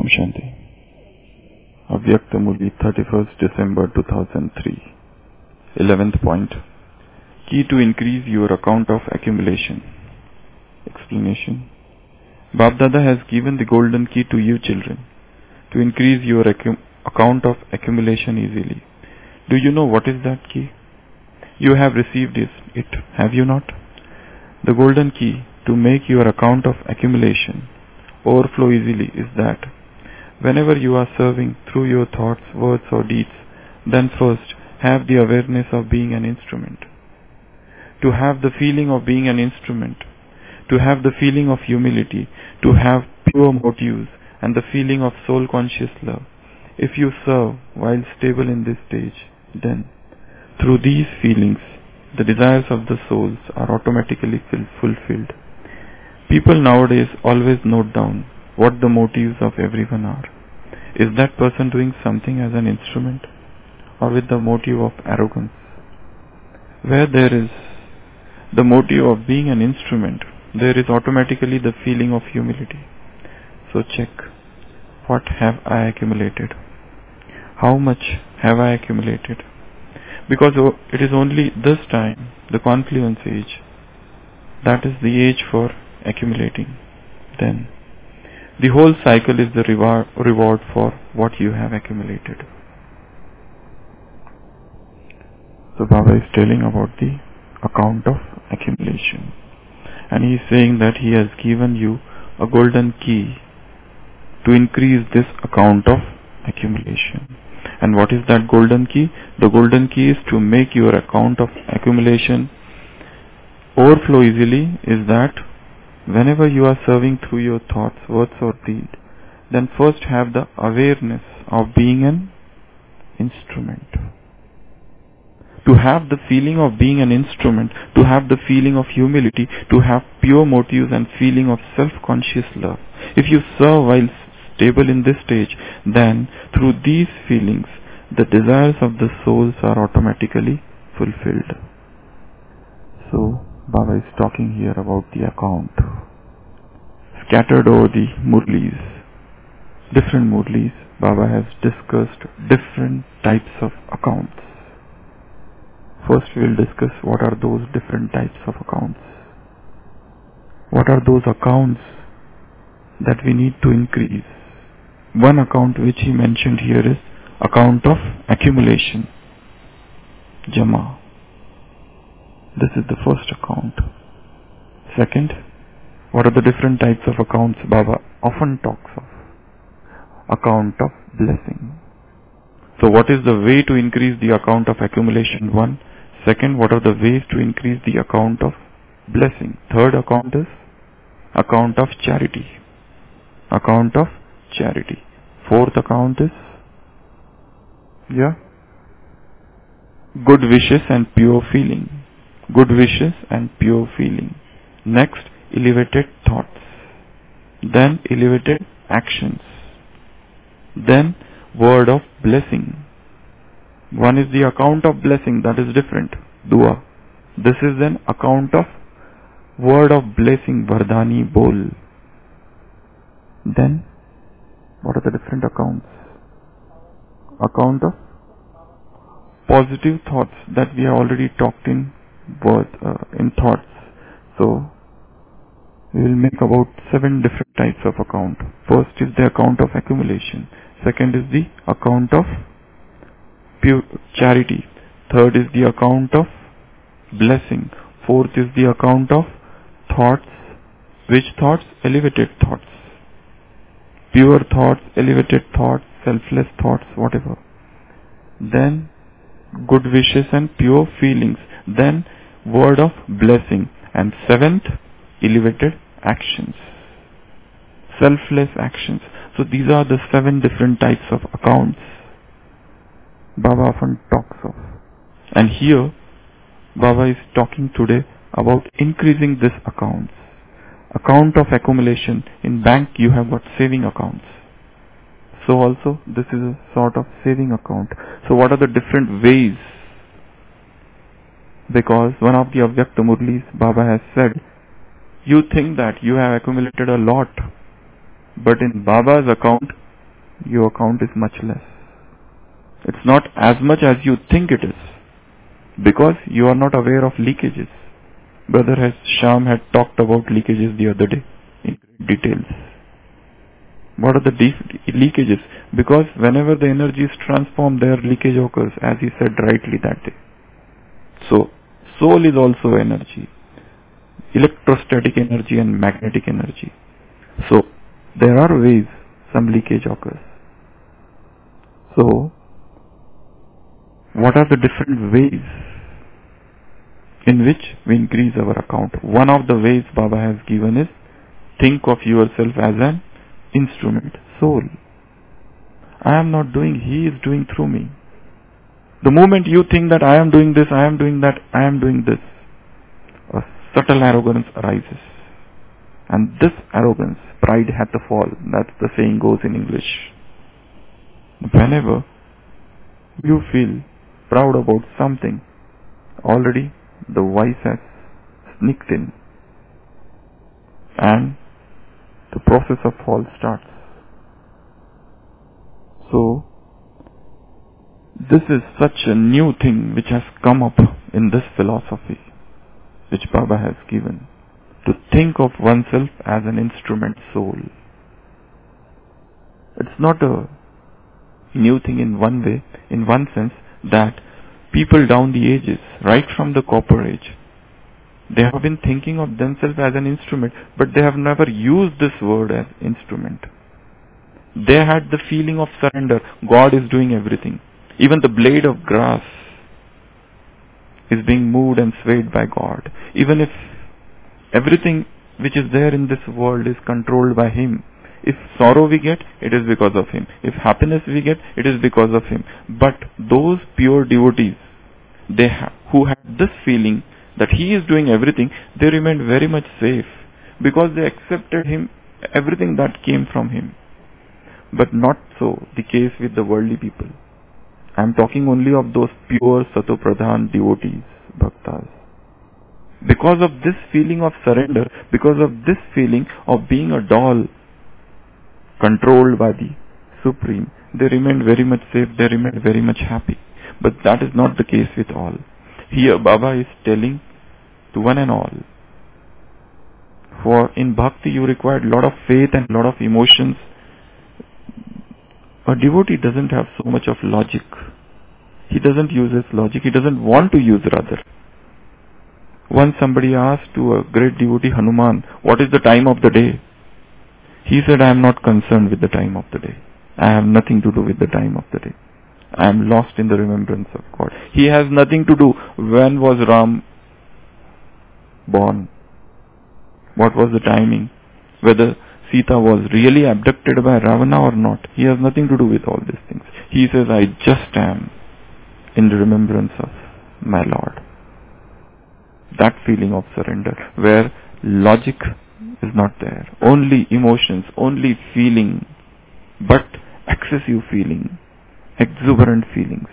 Shanti. Avyakta Murli, 31st December 2003. 11th point. Key to increase your account of accumulation. Explanation. Bab Dada has given the golden key to you children to increase your account of accumulation easily. Do you know what is that key? You have received it, have you not? The golden key to make your account of accumulation overflow easily is that whenever you are serving through your thoughts, words or deeds, then first have the awareness of being an instrument. To have the feeling of being an instrument, to have the feeling of humility, to have pure motives and the feeling of soul conscious love. If you serve while stable in this stage, then through these feelings, the desires of the souls are automatically fulfilled. People nowadays always note down what the motives of everyone are. Is that person doing something as an instrument or with the motive of arrogance? Where there is the motive of being an instrument, there is automatically the feeling of humility. So check, what have I accumulated? How much have I accumulated? Because it is only this time, the confluence age, that is the age for accumulating. Then the whole cycle is the reward for what you have accumulated. So Baba is telling about the account of accumulation. And he is saying that he has given you a golden key to increase this account of accumulation. And what is that golden key? The golden key is to make your account of accumulation overflow easily is that whenever you are serving through your thoughts, words or deed, then first have the awareness of being an instrument. To have the feeling of being an instrument, to have the feeling of humility, to have pure motives and feeling of self-conscious love. If you serve while stable in this stage, then through these feelings, the desires of the souls are automatically fulfilled. So, Baba is talking here about the account. Scattered over the Murlis, different Murlis, Baba has discussed different types of accounts. First we will discuss what are those different types of accounts. What are those accounts that we need to increase? One account which he mentioned here is account of accumulation, Jama. This is the first account. Second, what are the different types of accounts Baba often talks of? Account of blessing. So what is the way to increase the account of accumulation? One. Second, what are the ways to increase the account of blessing? Third account is account of charity. Account of charity. Fourth account is good wishes and pure feeling. Good wishes and pure feeling. Next, elevated thoughts. Then elevated actions. Then word of blessing. One is the account of blessing, that is different. Dua. This is an account of word of blessing, Vardhani Bol. Then, what are the different accounts? Account of positive thoughts that we have already talked in thoughts. So, we will make about 7 different types of account. First is the account of accumulation. Second is the account of pure charity. Third is the account of blessing. Fourth is the account of thoughts. Which thoughts? Elevated thoughts. Pure thoughts, elevated thoughts, selfless thoughts, whatever. Then good wishes and pure feelings. Then word of blessing. And seventh, elevated actions. Selfless actions. So these are the 7 different types of accounts Baba often talks of. And here, Baba is talking today about increasing this accounts. Account of accumulation. In bank you have got saving accounts. So also this is a sort of saving account. So what are the different ways? Because one of the Avyakta Murlis, Baba has said, you think that you have accumulated a lot, but in Baba's account your account is much less. It's not as much as you think it is, because you are not aware of leakages. Brother Sham had talked about leakages the other day in great details. What are the leakages? Because whenever the energy is transformed, there leakage occurs, as he said rightly that day. So, soul is also energy, electrostatic energy and magnetic energy. So, there are ways some leakage occurs. So, what are the different ways in which we increase our account? One of the ways Baba has given is, think of yourself as an instrument, soul. I am not doing, he is doing through me. The moment you think that I am doing this, I am doing that, I am doing this, a subtle arrogance arises. And this arrogance, pride hath a fall. That's the saying goes in English. Whenever you feel proud about something, already the vice has sneaked in and the process of fall starts. So, this is such a new thing which has come up in this philosophy which Baba has given, to think of oneself as an instrument soul. It's not a new thing in one way, in one sense, that people down the ages, right from the copper age, they have been thinking of themselves as an instrument, but they have never used this word as instrument. They had the feeling of surrender. God is doing everything. Even the blade of grass is being moved and swayed by God. Even if everything which is there in this world is controlled by Him. If sorrow we get, it is because of Him. If happiness we get, it is because of Him. But those pure devotees, who had this feeling that He is doing everything, they remained very much safe, because they accepted Him, everything that came from Him. But not so the case with the worldly people. I am talking only of those pure Satopradhan devotees, bhaktas. Because of this feeling of surrender, because of this feeling of being a doll controlled by the Supreme, they remained very much safe, they remained very much happy. But that is not the case with all. Here Baba is telling to one and all, for in bhakti you require a lot of faith and a lot of emotions. A devotee doesn't have so much of logic. He doesn't use his logic. He doesn't want to use rather. Once somebody asked to a great devotee, Hanuman, what is the time of the day? He said, I am not concerned with the time of the day. I have nothing to do with the time of the day. I am lost in the remembrance of God. He has nothing to do. When was Ram born? What was the timing? Whether Sita was really abducted by Ravana or not. He has nothing to do with all these things. He says, I just am in the remembrance of my Lord. That feeling of surrender, where logic is not there. Only emotions, only feeling, but excessive feeling, exuberant feelings.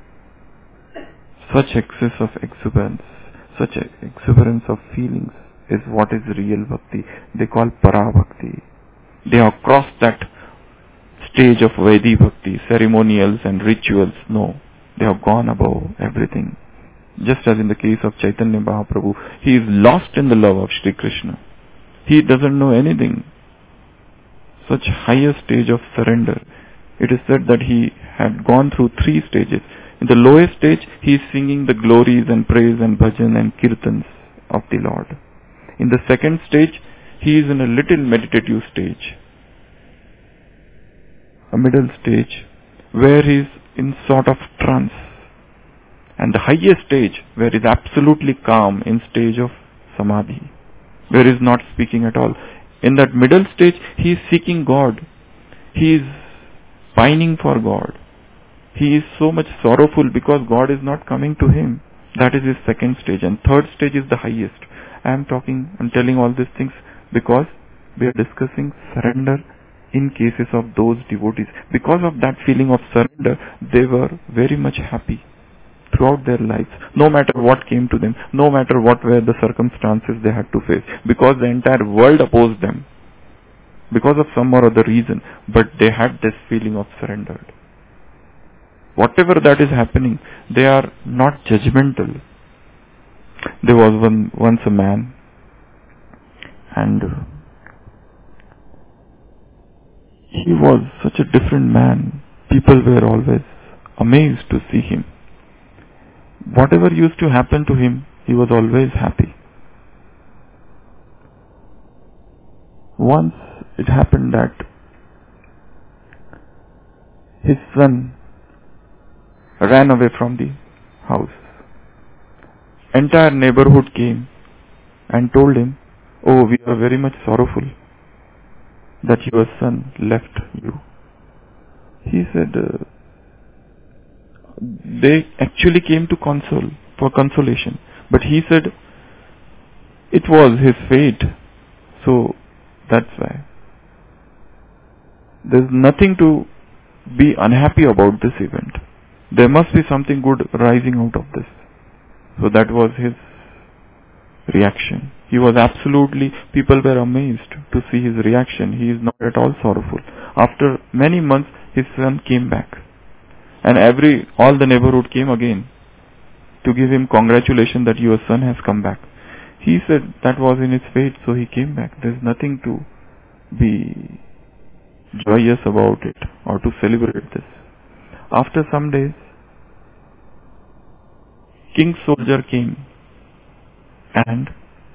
Such excess of exuberance, such exuberance of feelings is what is real bhakti. They call para bhakti. They have crossed that stage of Vaidhi bhakti, ceremonials and rituals. No, they have gone above everything. Just as in the case of Chaitanya Mahaprabhu, he is lost in the love of Shri Krishna. He doesn't know anything. Such higher stage of surrender. It is said that he had gone through 3 stages. In the lowest stage, he is singing the glories and praise and bhajan and kirtans of the Lord. In the second stage, he is in a little meditative stage. A middle stage where he is in sort of trance. And the highest stage where he is absolutely calm, in stage of samadhi, where he is not speaking at all. In that middle stage, he is seeking God. He is pining for God. He is so much sorrowful because God is not coming to him. That is his second stage. And third stage is the highest. I am telling all these things because we are discussing surrender in cases of those devotees. Because of that feeling of surrender, they were very much happy throughout their lives, no matter what came to them, no matter what were the circumstances they had to face, because the entire world opposed them. because of some or other reason, but they had this feeling of surrendered. Whatever that is happening, they are not judgmental. There was once a man, and he was such a different man. People were always amazed to see him. Whatever used to happen to him, he was always happy. Once it happened that his son ran away from the house. Entire neighborhood came and told him, "Oh, we are very much sorrowful that your son left you." He said, they actually came to console, for consolation. But he said, it was his fate, so that's why. There's nothing to be unhappy about this event. There must be something good rising out of this. So that was his reaction. He was absolutely, people were amazed to see his reaction. He is not at all sorrowful. After many months, his son came back. And all the neighborhood came again to give him congratulations that your son has come back. He said that was in his fate, so he came back. There's nothing to be joyous about it or to celebrate this. After some days, king's soldier came and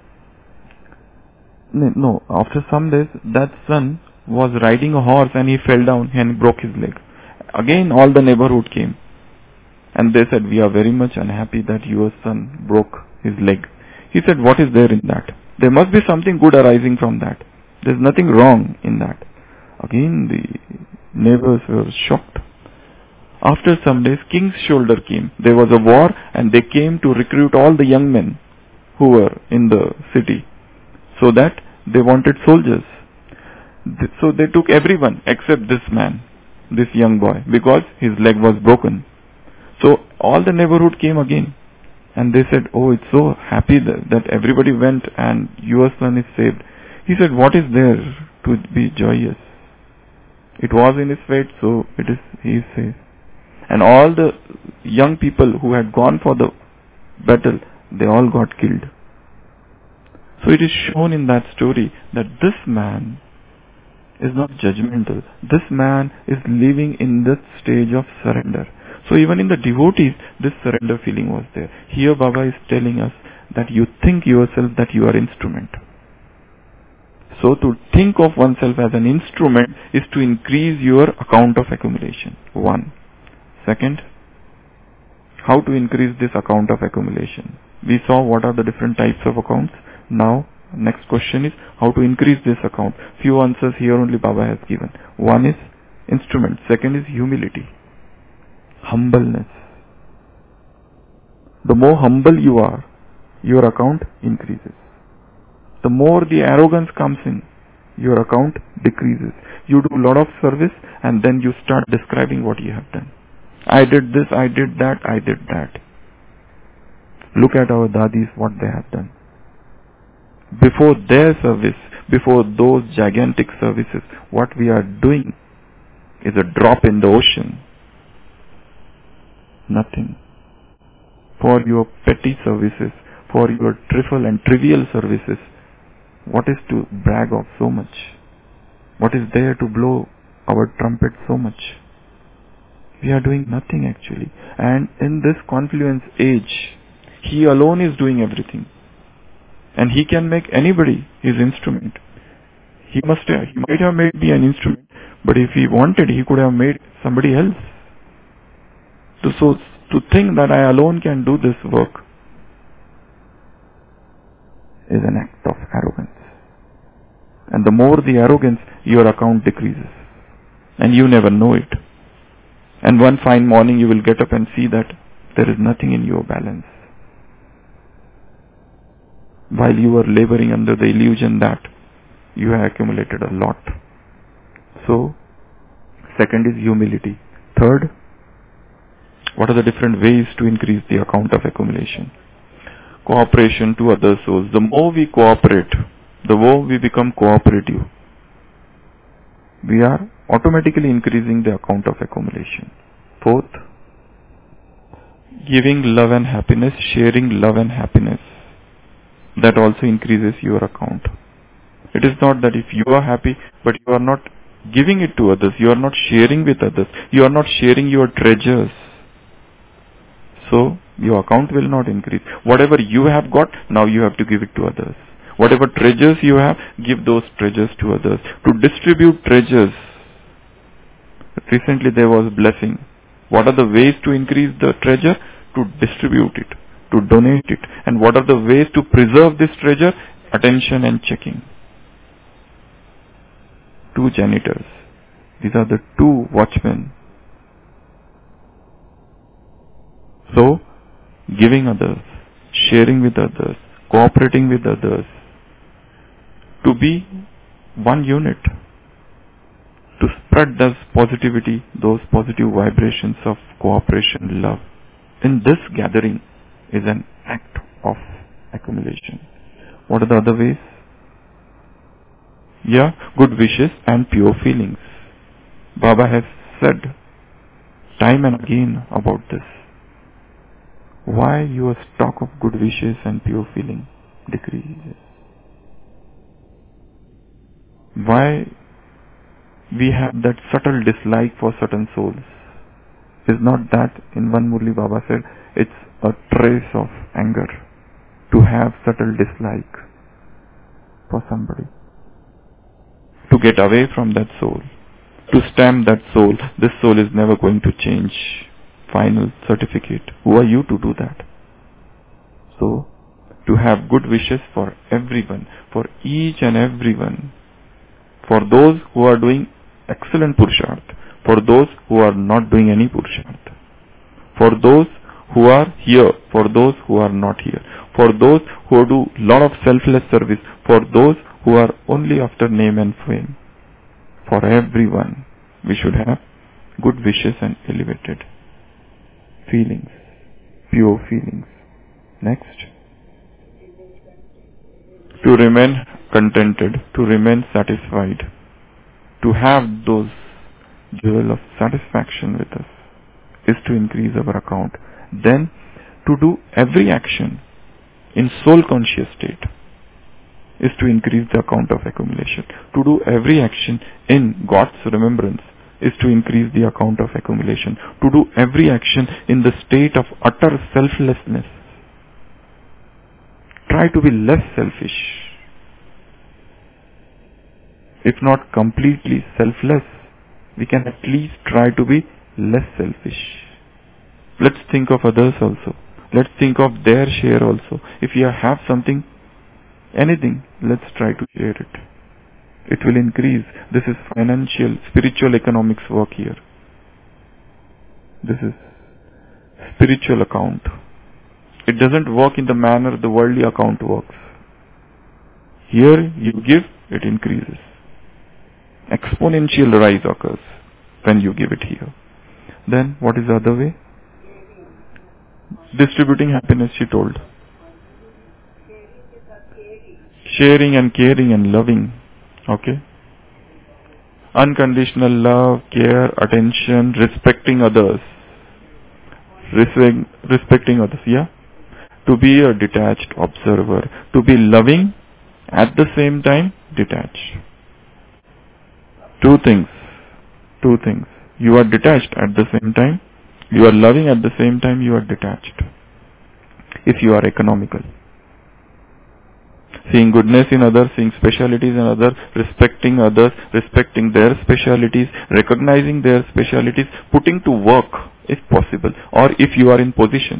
after some days that son was riding a horse and he fell down and broke his leg. Again all the neighborhood came and they said, "We are very much unhappy that your son broke his leg." He said, "What is there in that? There must be something good arising from that. There's nothing wrong in that." Again the neighbors were shocked. After some days, king's soldier came. There was a war and they came to recruit all the young men who were in the city, so that they wanted soldiers. So they took everyone except this man, this young boy, because his leg was broken. So all the neighborhood came again and they said, "Oh, it's so happy that everybody went and your son is saved." He said, "What is there to be joyous? It was in his fate, so he is safe." And all the young people who had gone for the battle, they all got killed. So it is shown in that story that this man is not judgmental. This man is living in this stage of surrender. So even in the devotees, this surrender feeling was there. Here Baba is telling us that you think yourself that you are instrument. So to think of oneself as an instrument is to increase your account of accumulation. One. Second, how to increase this account of accumulation. We saw what are the different types of accounts. Now, next question is how to increase this account. Few answers here only Baba has given. One is instrument. Second is humility. Humbleness. The more humble you are, your account increases. The more the arrogance comes in, your account decreases. You do a lot of service and then you start describing what you have done. I did this, I did that, I did that. Look at our dadis, what they have done. Before their service, before those gigantic services, what we are doing is a drop in the ocean. Nothing. For your petty services, for your trivial services, what is to brag of so much? What is there to blow our trumpet so much? We are doing nothing actually. And in this confluence age, he alone is doing everything. And he can make anybody his instrument. He might have made me an instrument, but if he wanted, he could have made somebody else. So to think that I alone can do this work is an act of arrogance. And the more the arrogance, your account decreases. And you never know it. And one fine morning you will get up and see that there is nothing in your balance. While you were laboring under the illusion that you have accumulated a lot. So, second is humility. Third, what are the different ways to increase the account of accumulation? Cooperation to other souls. The more we cooperate, the more we become cooperative. we are automatically increasing the account of accumulation. Fourth, giving love and happiness, sharing love and happiness. That also increases your account. It is not that if you are happy, but you are not giving it to others, you are not sharing with others, you are not sharing your treasures. So, your account will not increase. Whatever you have got, now you have to give it to others. Whatever treasures you have, give those treasures to others. To distribute treasures. Recently there was blessing. What are the ways to increase the treasure? To distribute it, to donate it. And what are the ways to preserve this treasure? Attention and checking. 2 janitors. These are the 2 watchmen. So, giving others, sharing with others, cooperating with others, to be one unit, to spread those positivity, those positive vibrations of cooperation, love. In this gathering is an act of accumulation. What are the other ways? Yeah, good wishes and pure feelings. Baba has said time and again about this. Why your stock of good wishes and pure feeling decreases? Why we have that subtle dislike for certain souls? Is not that in one Murli Baba said it's a trace of anger to have subtle dislike for somebody, to get away from that soul, to stamp that soul. This soul is never going to change. Final certificate. Who are you to do that? So, to have good wishes for everyone, for each and everyone, for those who are doing excellent Purusharth, for those who are not doing any Purusharth, for those who are here, for those who are not here, for those who do lot of selfless service, for those who are only after name and fame. For everyone, we should have good wishes and elevated feelings, pure feelings. Next, to remain contented, to remain satisfied, to have those jewel of satisfaction with us is to increase our account. Then, to do every action in soul conscious state is to increase the account of accumulation. To do every action in God's remembrance is to increase the account of accumulation. To do every action in the state of utter selflessness. Try to be less selfish. If not completely selfless, we can at least try to be less selfish. Let's think of others also. Let's think of their share also. If you have something, anything, let's try to share it. It will increase. This is financial, spiritual economics work here. This is spiritual account. It doesn't work in the manner the worldly account works. Here you give, it increases. Exponential rise occurs when you give it here. Then what is the other way? Distributing happiness, she told. Sharing and caring and loving. Okay? Unconditional love, care, attention, respecting others. Respecting others, yeah? To be a detached observer. To be loving, at the same time, detached. Two things. You are detached at the same time. You are loving at the same time. You are detached. If you are economical. Seeing goodness in others, seeing specialities in others, respecting others, respecting their specialities, recognizing their specialities, putting to work if possible, or if you are in position.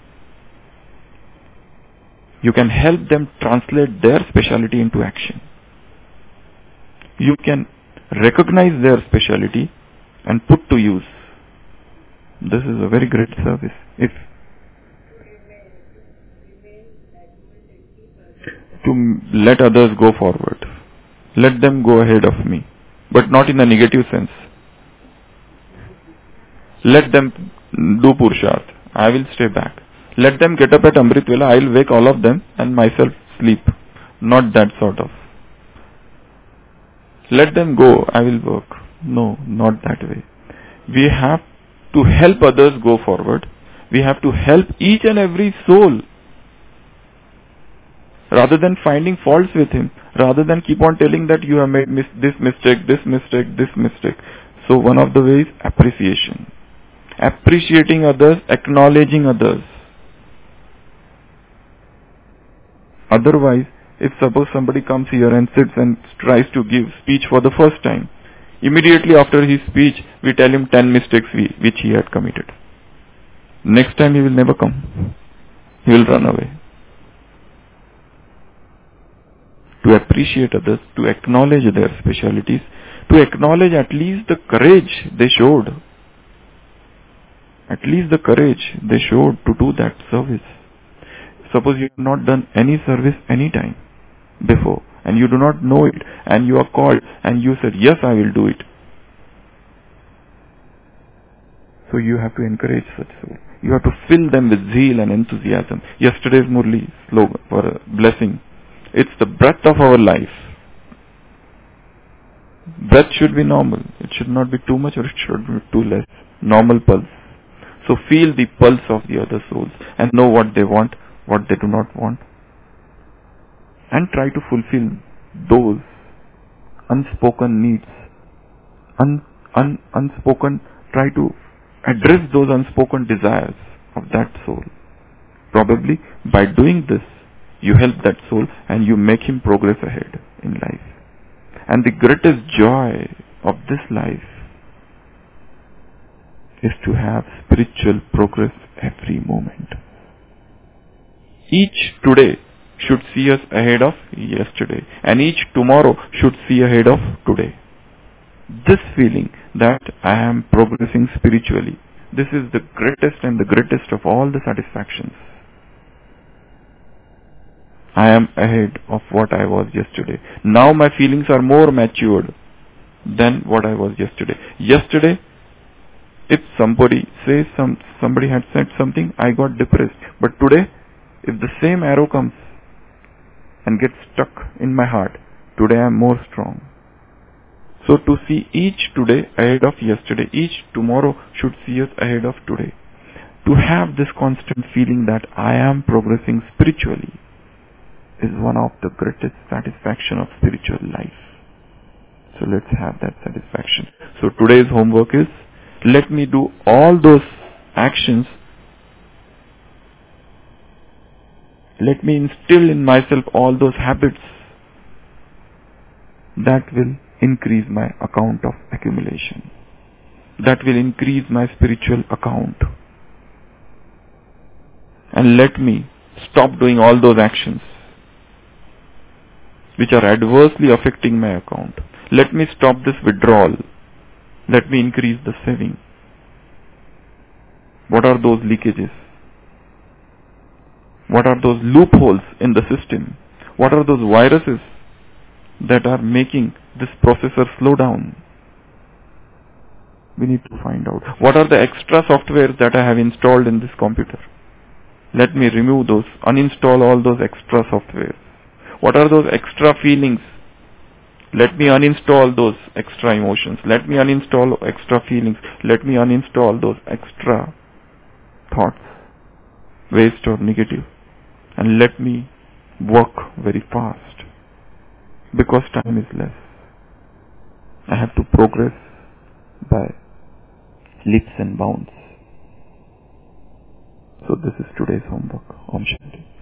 You can help them translate their speciality into action. You can recognize their speciality and put to use. This is a very great service. If to let others go forward. Let them go ahead of me. But not in a negative sense. Let them do Purusharth. I will stay back. Let them get up at Amrit Vela. I will wake all of them and myself sleep. Not that sort of. Let them go, I will work. No, not that way. We have to help others go forward. We have to help each and every soul. Rather than finding faults with him, rather than keep on telling that you have made this mistake, this mistake, this mistake. So one of the ways, appreciation. Appreciating others, acknowledging others. Otherwise, if suppose somebody comes here and sits and tries to give speech for the first time, immediately after his speech, we tell him 10 mistakes which he had committed. Next time he will never come. He will run away. To appreciate others, to acknowledge their specialities, to acknowledge at least the courage they showed. At least the courage they showed to do that service. Suppose you have not done any service any time before and you do not know it and you are called and you said, yes, I will do it. So you have to encourage such souls. You have to fill them with zeal and enthusiasm. Yesterday's Murli slogan for a blessing. It's the breath of our life. Breath should be normal. It should not be too much or it should be too less. Normal pulse. So feel the pulse of the other souls and know what they want, what they do not want. And try to fulfill those unspoken needs. Unspoken, try to address those unspoken desires of that soul. Probably by doing this, you help that soul and you make him progress ahead in life. And the greatest joy of this life is to have spiritual progress every moment. Each today should see us ahead of yesterday, and each tomorrow should see ahead of today. This feeling that I am progressing spiritually, this is the greatest and the greatest of all the satisfactions. I am ahead of what I was yesterday. Now my feelings are more matured than what I was yesterday. Yesterday, if somebody says somebody had said something, I got depressed. But today, if the same arrow comes and gets stuck in my heart, today I am more strong. So to see each today ahead of yesterday, each tomorrow should see us ahead of today. To have this constant feeling that I am progressing spiritually is one of the greatest satisfaction of spiritual life. So let's have that satisfaction. So today's homework is, let me do all those actions. Let me instill in myself all those habits that will increase my account of accumulation. That will increase my spiritual account. And let me stop doing all those actions which are adversely affecting my account. Let me stop this withdrawal. Let me increase the saving. What are those leakages? What are those loopholes in the system? What are those viruses that are making this processor slow down? We need to find out. What are the extra softwares that I have installed in this computer? Let me remove those, uninstall all those extra softwares. What are those extra feelings? Let me uninstall those extra emotions. Let me uninstall extra feelings. Let me uninstall those extra thoughts, waste or negative. And let me work very fast because time is less. I have to progress by leaps and bounds. So this is today's homework. Om Shanti.